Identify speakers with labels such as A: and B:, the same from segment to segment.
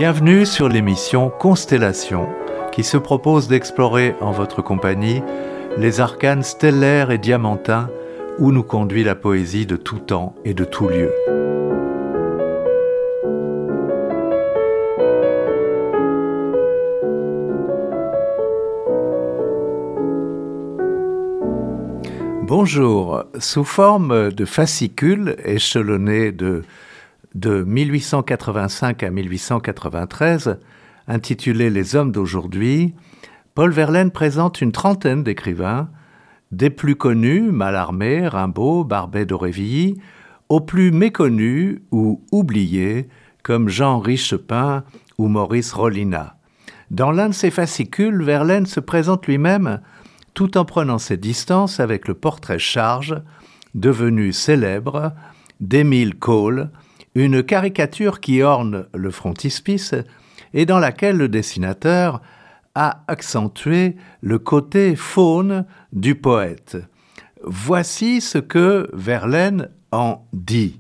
A: Bienvenue sur l'émission Constellation, qui se propose d'explorer en votre compagnie les arcanes stellaires et diamantins où nous conduit la poésie de tout temps et de tout lieu. Bonjour, sous forme de fascicules échelonnés de 1885 à 1893, intitulé « Les hommes d'aujourd'hui », Paul Verlaine présente une trentaine d'écrivains, des plus connus, Mallarmé, Rimbaud, Barbey d'Aurevilly, aux plus méconnus ou oubliés, comme Jean Richepin ou Maurice Rollinat. Dans l'un de ses fascicules, Verlaine se présente lui-même tout en prenant ses distances avec le portrait Charge, devenu célèbre, d'Émile Cole, une caricature qui orne le frontispice et dans laquelle le dessinateur a accentué le côté faune du poète. Voici ce que Verlaine en dit.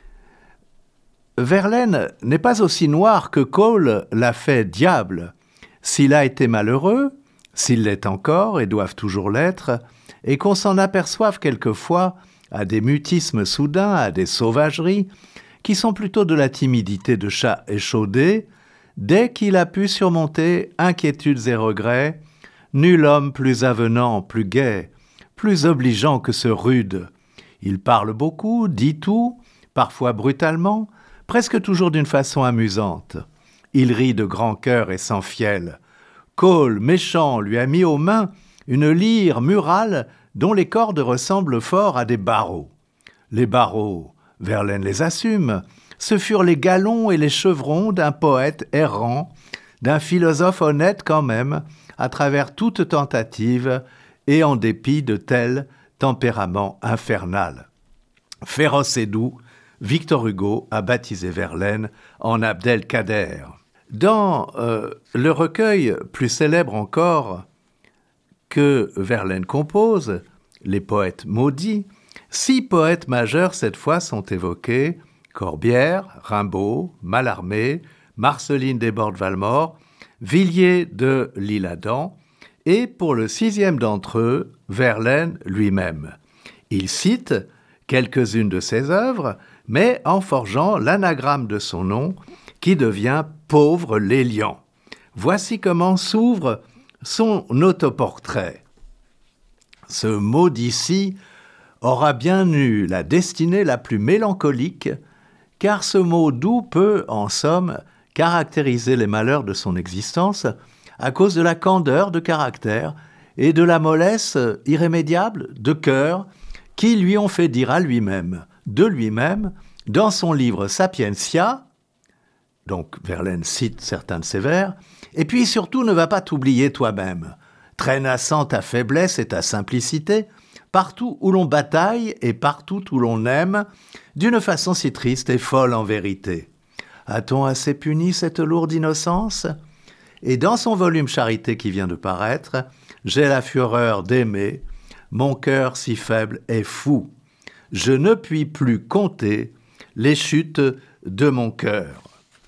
A: Verlaine n'est pas aussi noir que Cole l'a fait diable. S'il a été malheureux, s'il l'est encore et doivent toujours l'être, et qu'on s'en aperçoive quelquefois à des mutismes soudains, à des sauvageries, qui sont plutôt de la timidité de chat échaudé, dès qu'il a pu surmonter inquiétudes et regrets, nul homme plus avenant, plus gai, plus obligeant que ce rude. Il parle beaucoup, dit tout, parfois brutalement, presque toujours d'une façon amusante. Il rit de grand cœur et sans fiel. Cole, méchant, lui a mis aux mains une lyre murale dont les cordes ressemblent fort à des barreaux. Les barreaux, Verlaine les assume, ce furent les galons et les chevrons d'un poète errant, d'un philosophe honnête quand même, à travers toute tentative et en dépit de tel tempérament infernal. Féroce et doux, Victor Hugo a baptisé Verlaine en Abdelkader. Dans le recueil plus célèbre encore que Verlaine compose, Les poètes maudits, 6 poètes majeurs cette fois sont évoqués, Corbière, Rimbaud, Mallarmé, Marceline Desbordes-Valmore, Villiers de l'Isle-Adam et pour le 6e d'entre eux, Verlaine lui-même. Il cite quelques-unes de ses œuvres, mais en forgeant l'anagramme de son nom qui devient Pauvre Lélian. Voici comment s'ouvre son autoportrait. Ce mot d'ici aura bien eu la destinée la plus mélancolique, car ce mot doux peut, en somme, caractériser les malheurs de son existence à cause de la candeur de caractère et de la mollesse irrémédiable de cœur qui lui ont fait dire à lui-même, de lui-même, dans son livre Sapientia, donc Verlaine cite certains de ses vers, et puis surtout ne va pas t'oublier toi-même, traînassant ta faiblesse et ta simplicité, partout où l'on bataille et partout où l'on aime, d'une façon si triste et folle en vérité. A-t-on assez puni cette lourde innocence ? Et dans son volume Charité qui vient de paraître, j'ai la fureur d'aimer, mon cœur si faible est fou. Je ne puis plus compter les chutes de mon cœur.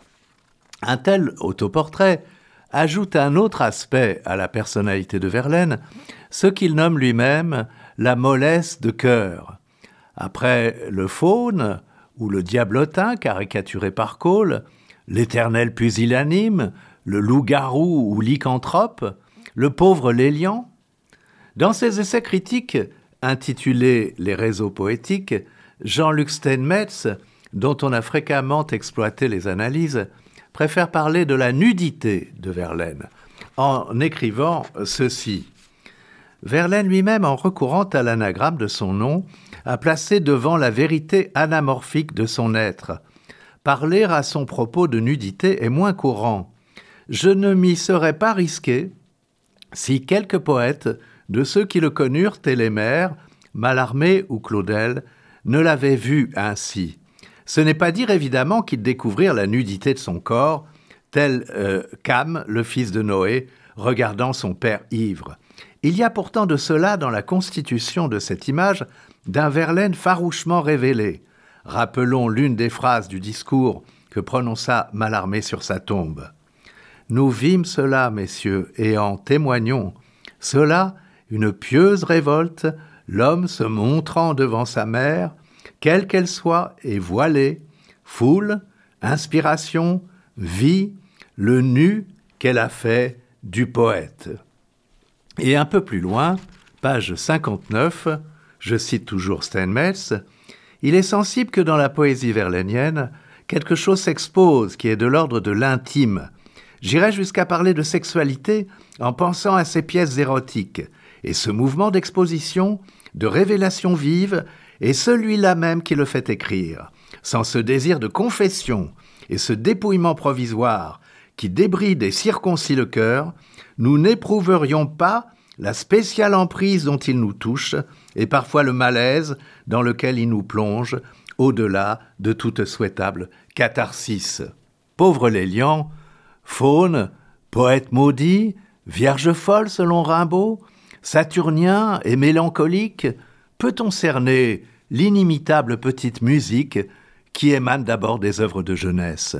A: Un tel autoportrait ajoute un autre aspect à la personnalité de Verlaine, ce qu'il nomme lui-même la mollesse de cœur. Après le faune ou le diablotin caricaturé par Cole, l'éternel pusillanime, le loup-garou ou lycanthrope, le pauvre Lélian. Dans ses essais critiques intitulés « Les réseaux poétiques », Jean-Luc Steinmetz, dont on a fréquemment exploité les analyses, préfère parler de la nudité de Verlaine, en écrivant ceci. Verlaine lui-même, en recourant à l'anagramme de son nom, a placé devant la vérité anamorphique de son être. Parler à son propos de nudité est moins courant. Je ne m'y serais pas risqué si quelques poètes, de ceux qui le connurent, Télémaire, Mallarmé ou Claudel, ne l'avaient vu ainsi. Ce n'est pas dire évidemment qu'ils découvrirent la nudité de son corps, tel Cham, le fils de Noé, regardant son père ivre. Il y a pourtant de cela dans la constitution de cette image d'un Verlaine farouchement révélé. Rappelons l'une des phrases du discours que prononça Mallarmé sur sa tombe. Nous vîmes cela, messieurs, et en témoignons. Cela, une pieuse révolte, l'homme se montrant devant sa mère, quelle qu'elle soit, et voilée, foule, inspiration, vie, le nu qu'elle a fait du poète. Et un peu plus loin, page 59, je cite toujours Steinmetz, il est sensible que dans la poésie verlainienne, quelque chose s'expose qui est de l'ordre de l'intime. J'irais jusqu'à parler de sexualité en pensant à ces pièces érotiques. Et ce mouvement d'exposition, de révélation vive, est celui-là même qui le fait écrire. Sans ce désir de confession et ce dépouillement provisoire qui débride et circoncit le cœur, nous n'éprouverions pas la spéciale emprise dont il nous touche et parfois le malaise dans lequel il nous plonge, au-delà de toute souhaitable catharsis. Pauvre Lélian, faune, poète maudit, vierge folle selon Rimbaud, saturnien et mélancolique, peut-on cerner l'inimitable petite musique qui émane d'abord des œuvres de jeunesse?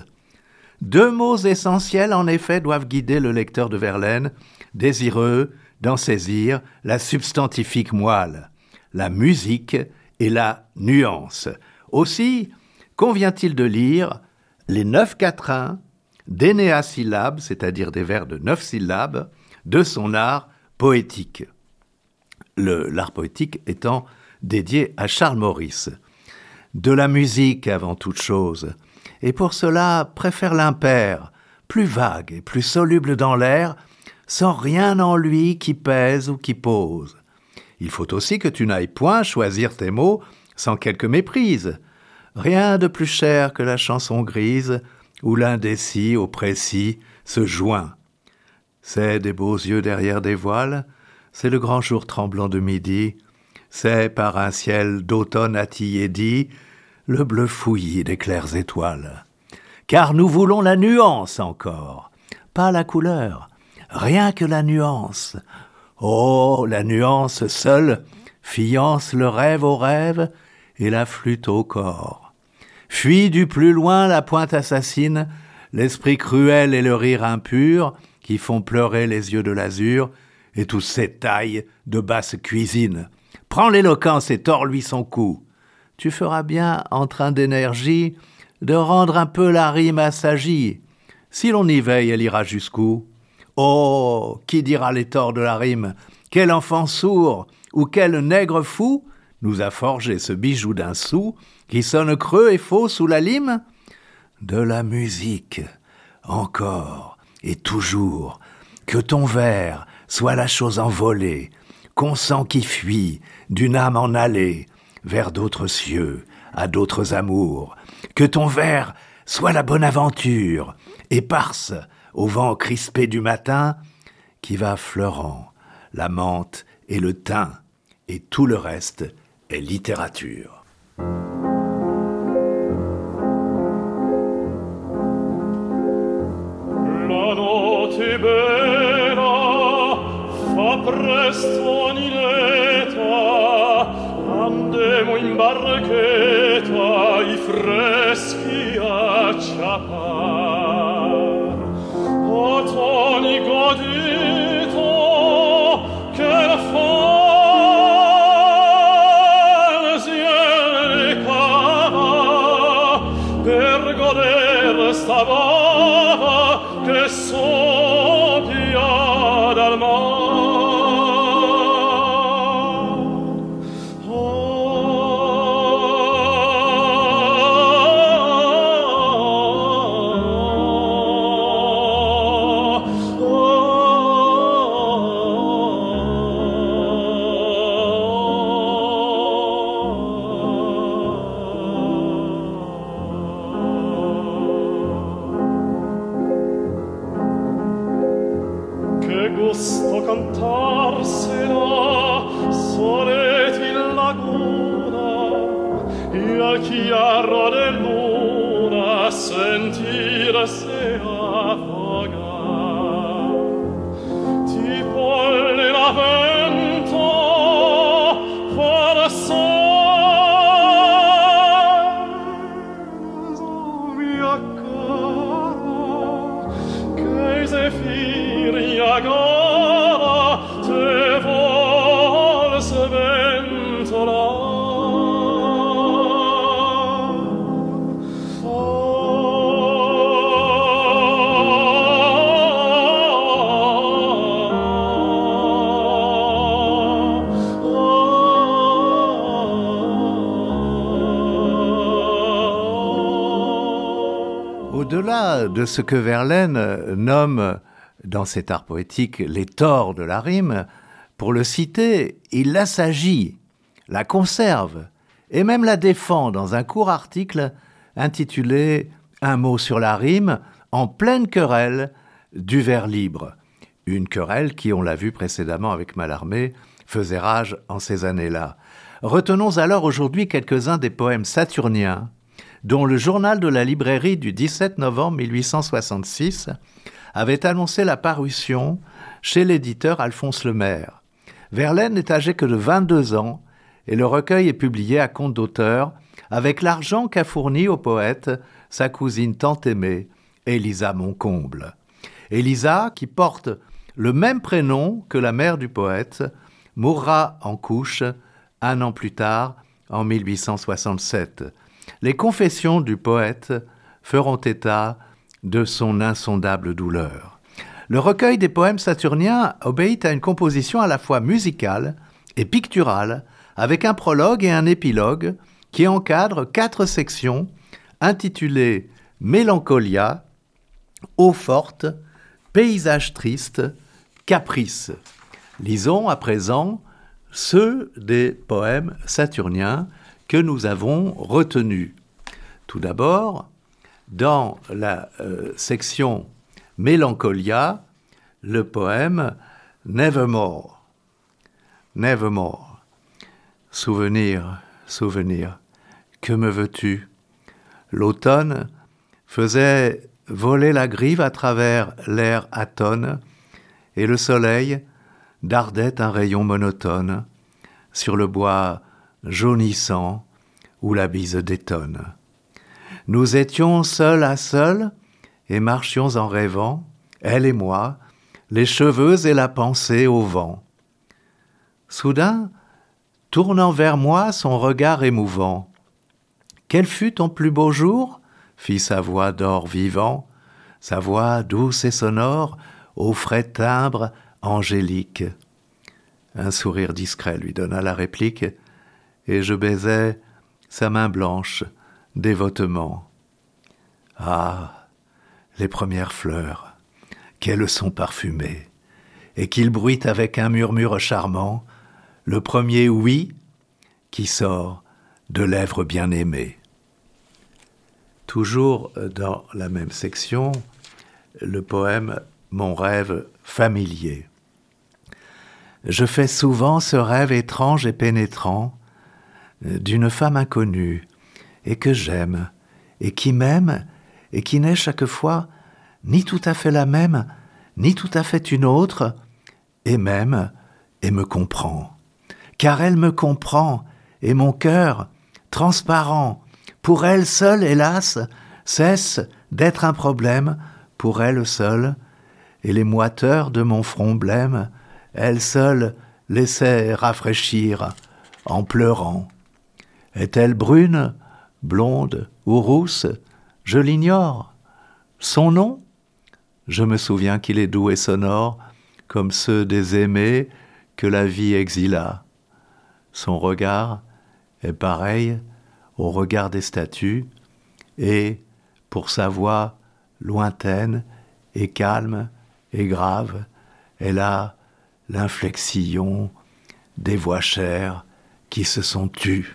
A: 2 mots essentiels, en effet, doivent guider le lecteur de Verlaine, désireux d'en saisir la substantifique moelle, la musique et la nuance. Aussi, convient-il de lire les 9 quatrains d'énéasyllabes, c'est-à-dire des vers de 9 syllabes, de son art poétique. L'art poétique étant dédié à Charles Maurice. De la musique avant toute chose, et pour cela préfère l'impair, plus vague et plus soluble dans l'air, sans rien en lui qui pèse ou qui pose. Il faut aussi que tu n'ailles point choisir tes mots sans quelque méprise. Rien de plus cher que la chanson grise, où l'indécis au précis se joint. C'est des beaux yeux derrière des voiles, c'est le grand jour tremblant de midi, c'est par un ciel d'automne attillé dit, le bleu fouillis des claires étoiles. Car nous voulons la nuance encore, pas la couleur, rien que la nuance. Oh, la nuance seule fiance le rêve au rêve et la flûte au corps. Fuit du plus loin la pointe assassine, l'esprit cruel et le rire impur qui font pleurer les yeux de l'azur et tous ces tailles de basse cuisine. Prends l'éloquence et tords-lui son cou. Tu feras bien, en train d'énergie, de rendre un peu la rime assagie. Si l'on y veille, elle ira jusqu'où? Oh, qui dira les torts de la rime? Quel enfant sourd ou quel nègre fou nous a forgé ce bijou d'un sou qui sonne creux et faux sous la lime? De la musique, encore et toujours, que ton vers soit la chose envolée, qu'on sent qui fuit d'une âme en allée, vers d'autres cieux, à d'autres amours, que ton vers soit la bonne aventure, éparse au vent crispé du matin, qui va fleurant la menthe et le thym, et tout le reste est littérature.
B: La notte è bella, fa presto Aniletta, andemo in barchetta, i freschi a ciapar. O Toni godito, che la fantasia cava, per goder stavava, che soppia dal mar. Che gusto cantarsela soleti in laguna e al chiaro del luna sentire se affogar tipo la vento forse mi accade firia gara te volse ventola.
A: Au-delà de ce que Verlaine nomme dans cet art poétique les torts de la rime, pour le citer, il l'assagit, la conserve et même la défend dans un court article intitulé « Un mot sur la rime » en pleine querelle du vers libre. Une querelle qui, on l'a vu précédemment avec Mallarmé, faisait rage en ces années-là. Retenons alors aujourd'hui quelques-uns des poèmes saturniens dont le journal de la librairie du 17 novembre 1866 avait annoncé la parution chez l'éditeur Alphonse Lemaire. Verlaine n'est âgé que de 22 ans et le recueil est publié à compte d'auteur avec l'argent qu'a fourni au poète sa cousine tant aimée, Élisa Moncomble. Élisa, qui porte le même prénom que la mère du poète, mourra en couche un an plus tard, en 1867. Les confessions du poète feront état de son insondable douleur. Le recueil des poèmes saturniens obéit à une composition à la fois musicale et picturale, avec un prologue et un épilogue qui encadrent 4 sections intitulées « Mélancolia »,« Eau forte »,« Paysage triste »,« Caprice ». Lisons à présent ceux des poèmes saturniens que nous avons retenus. Tout d'abord, dans la section Mélancolia, le poème Nevermore. Nevermore. Souvenir, souvenir, que me veux-tu? L'automne faisait voler la grive à travers l'air atone, et le soleil dardait un rayon monotone sur le bois jaunissant où la bise détonne. Nous étions seuls à seul et marchions en rêvant, elle et moi, les cheveux et la pensée au vent. Soudain, tournant vers moi son regard émouvant, « Quel fut ton plus beau jour ?» fit sa voix d'or vivant, sa voix douce et sonore, au frais timbre angélique. Un sourire discret lui donna la réplique, et je baisai sa main blanche dévotement. Ah, les premières fleurs, qu'elles sont parfumées, et qu'ils bruitent avec un murmure charmant, le premier oui qui sort de lèvres bien-aimées. Toujours dans la même section, le poème « Mon rêve familier ». Je fais souvent ce rêve étrange et pénétrant d'une femme inconnue et que j'aime et qui m'aime et qui n'est chaque fois ni tout à fait la même ni tout à fait une autre et m'aime et me comprend. Car elle me comprend et mon cœur, transparent, pour elle seule, hélas, cesse d'être un problème pour elle seule, et les moiteurs de mon front blême, elle seule laissait rafraîchir en pleurant. Est-elle brune, blonde ou rousse? Je l'ignore. Son nom? Je me souviens qu'il est doux et sonore, comme ceux des aimés que la vie exila. Son regard est pareil au regard des statues, et, pour sa voix lointaine et calme et grave, elle a l'inflexion des voix chères qui se sont tues.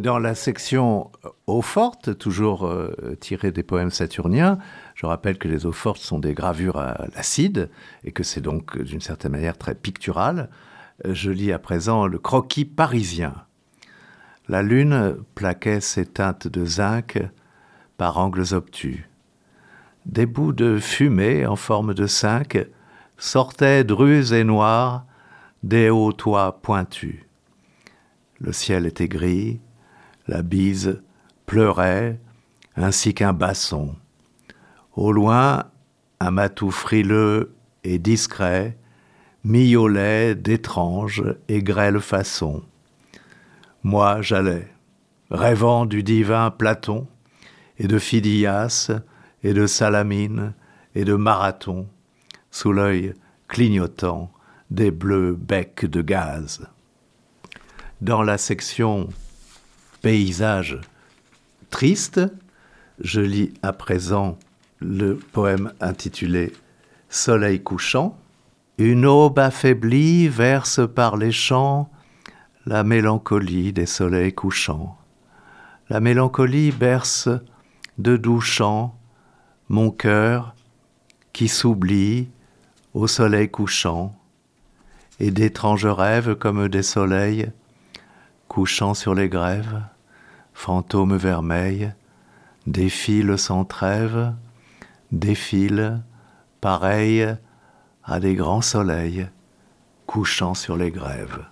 A: Dans la section eaux-fortes, toujours tirée des poèmes saturniens, je rappelle que les eaux-fortes sont des gravures à l'acide et que c'est donc d'une certaine manière très pictural. Je lis à présent le croquis parisien. La lune plaquait ses teintes de zinc par angles obtus. Des bouts de fumée en forme de cinq sortaient drus et noirs des hauts toits pointus. Le ciel était gris, la bise pleurait ainsi qu'un basson. Au loin, un matou frileux et discret miaulait d'étranges et grêles façons. Moi, j'allais, rêvant du divin Platon et de Phidias et de Salamine et de Marathon, sous l'œil clignotant des bleus becs de gaz. Dans la section paysages tristes, je lis à présent le poème intitulé Soleil couchant. Une aube affaiblie verse par les champs la mélancolie des soleils couchants. La mélancolie berce de doux chants mon cœur qui s'oublie au soleil couchant, et d'étranges rêves comme des soleils couchant sur les grèves, fantômes vermeils, défilent sans trêve, défilent pareils à des grands soleils couchant sur les grèves.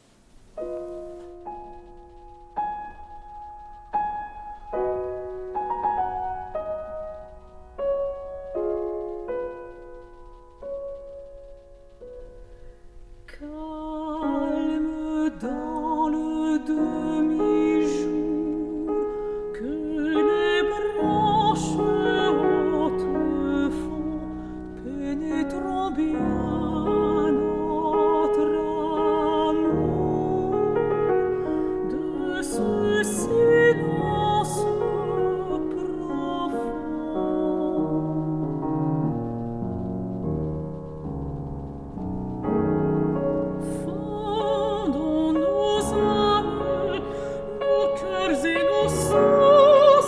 B: Calme dans le demi-jour que les branches hautes font, pénétrant bien notre amour de ce silence profond. Fondons nos âmes, nos cœurs et nos sens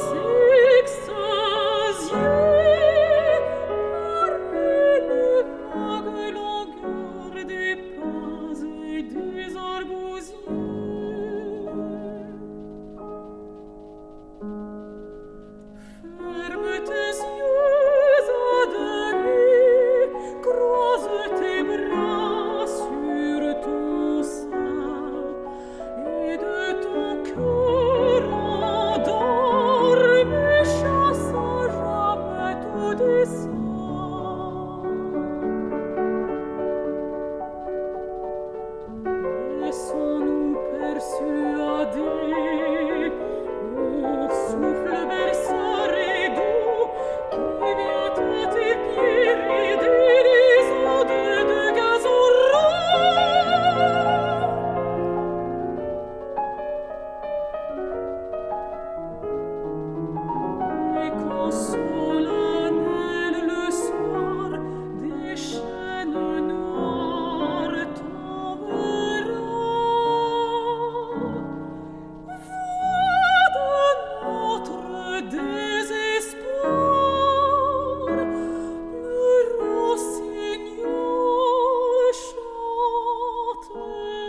B: extasiés par les vagues longueurs des pins et des arbousiers. Ferme tes yeux à demi, croise tes bras sur ton sein, et de ton cœur endormi chasse à jamais tout dessein. Laissons-nous persuader au souffle berceur et doux qui vient à tes pieds rider les ondes de gazon rond. Et quand solennel le soir des chaînes noires tombera, voix de notre désespoir, le rossignol chantera.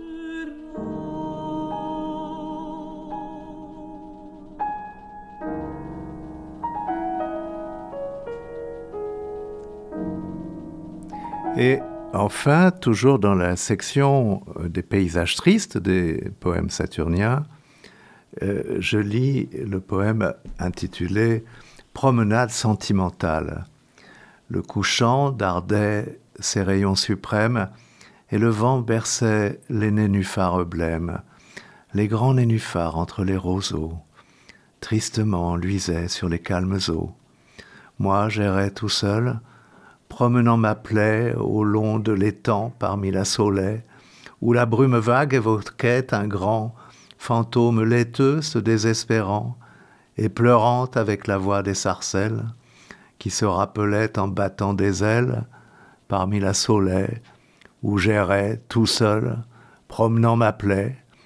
A: Et enfin, toujours dans la section des paysages tristes des poèmes saturniens, je lis le poème intitulé Promenade sentimentale. Le couchant dardait ses rayons suprêmes et le vent berçait les nénuphars blêmes, les grands nénuphars entre les roseaux, tristement luisaient sur les calmes eaux. Moi, j'errais tout seul, promenant ma plaie au long de l'étang parmi la saulaie, où la brume vague évoquait un grand fantôme laiteux se désespérant et pleurant avec la voix des sarcelles, qui se rappelait en battant des ailes parmi la saulaie, où j'errais tout seul, promenant ma plaie,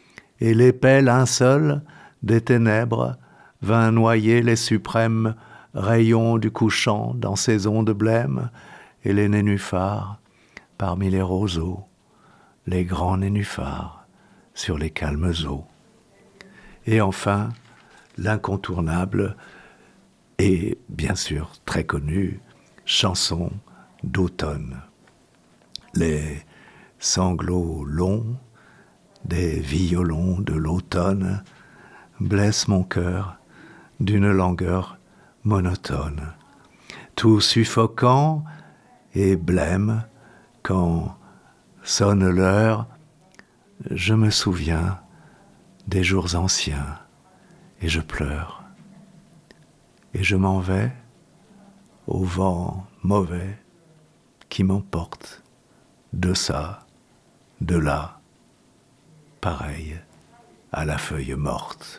A: et l'épais linceul des ténèbres vint noyer les suprêmes rayons du couchant dans ses ondes blêmes, et les nénuphars, parmi les roseaux, les grands nénuphars sur les calmes eaux. Et enfin, l'incontournable et bien sûr très connue chanson d'automne. Les sanglots longs des violons de l'automne blessent mon cœur d'une langueur monotone, tout suffocant et blême quand sonne l'heure. Je me souviens des jours anciens et je pleure. Et je m'en vais au vent mauvais qui m'emporte de ça, de là, pareil à la feuille morte.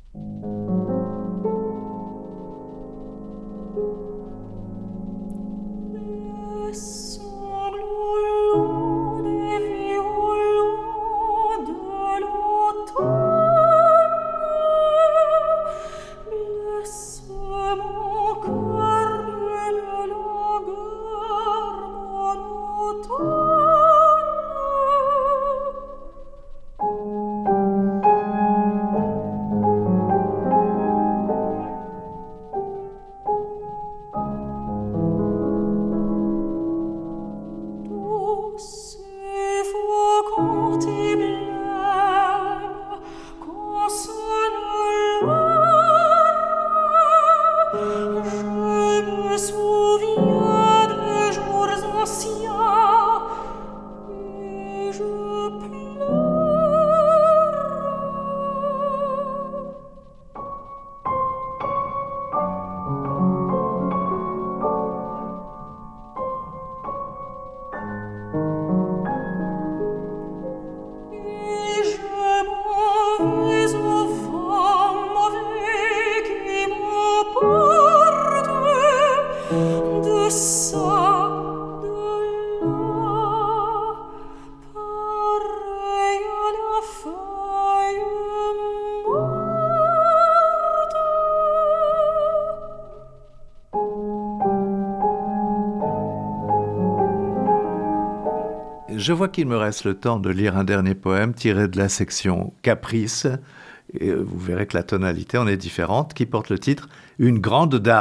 A: Je vois qu'il me reste le temps de lire un dernier poème tiré de la section Caprice, et vous verrez que la tonalité en est différente, qui porte le titre « Une grande dame ».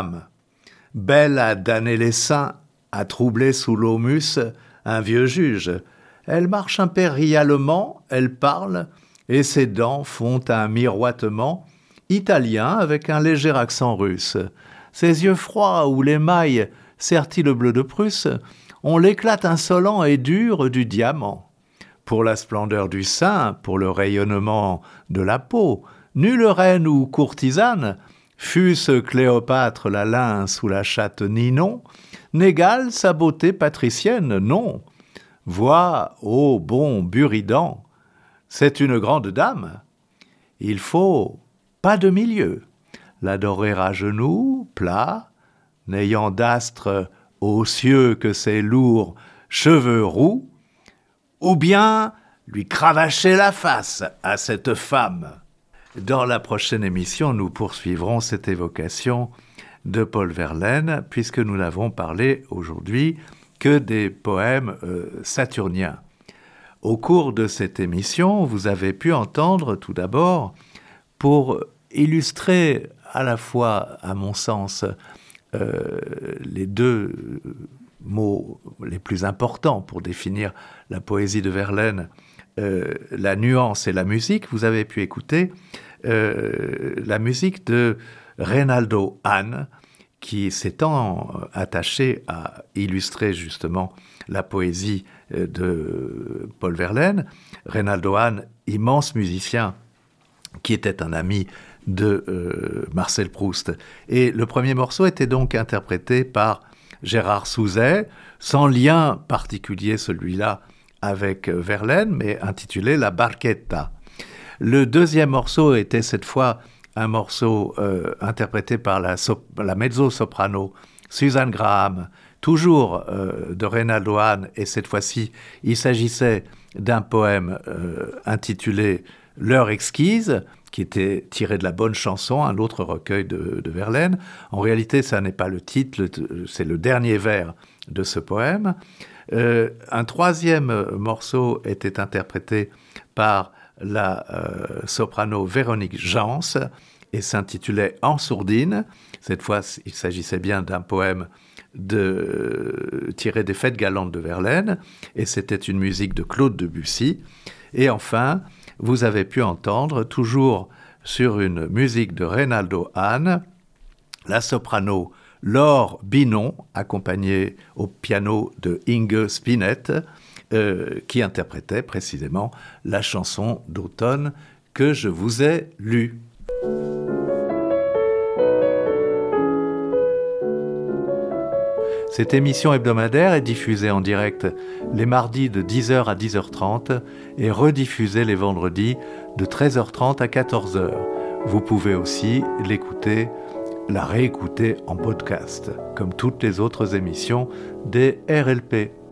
A: Belle à damner les seins, à troubler sous l'aumus un vieux juge. Elle marche impérialement, elle parle, et ses dents font un miroitement italien avec un léger accent russe. Ses yeux froids où l'émail sertit le bleu de Prusse, on l'éclate insolent et dur du diamant. Pour la splendeur du sein, pour le rayonnement de la peau, nulle reine ou courtisane, fût-ce Cléopâtre la lynce ou la chatte Ninon, n'égale sa beauté patricienne, non. Vois, ô bon Buridan, c'est une grande dame. Il faut pas de milieu, l'adorer à genoux, plat, n'ayant d'astre aux cieux que ses lourds cheveux roux, ou bien lui cravacher la face à cette femme. Dans la prochaine émission, nous poursuivrons cette évocation de Paul Verlaine, puisque nous n'avons parlé aujourd'hui que des poèmes saturniens. Au cours de cette émission, vous avez pu entendre tout d'abord, pour illustrer à la fois, à mon sens, les deux mots les plus importants pour définir la poésie de Verlaine, la nuance et la musique, vous avez pu écouter la musique de Reynaldo Hahn, qui s'étant attaché à illustrer justement la poésie de Paul Verlaine. Reynaldo Hahn, immense musicien, qui était un ami de Marcel Proust. Et le premier morceau était donc interprété par Gérard Souzet, sans lien particulier celui-là avec Verlaine, mais intitulé La Barchetta. Le deuxième morceau était cette fois un morceau interprété par la mezzo-soprano Suzanne Graham, toujours de Reynaldo Hahn, et cette fois-ci, il s'agissait d'un poème intitulé L'heure exquise, qui était tiré de la bonne chanson, un autre recueil de Verlaine. En réalité, ça n'est pas le titre, c'est le dernier vers de ce poème. Un troisième morceau était interprété par la soprano Véronique Jans et s'intitulait « En sourdine ». Cette fois, il s'agissait bien d'un poème tiré des Fêtes galantes de Verlaine, et c'était une musique de Claude Debussy. Et enfin, vous avez pu entendre, toujours sur une musique de Reynaldo Hahn, la soprano Laure Binon, accompagnée au piano de Inge Spinett, qui interprétait précisément la chanson d'automne que je vous ai lue. Cette émission hebdomadaire est diffusée en direct les mardis de 10h à 10h30 et rediffusée les vendredis de 13h30 à 14h. Vous pouvez aussi la réécouter en podcast, comme toutes les autres émissions des RLP.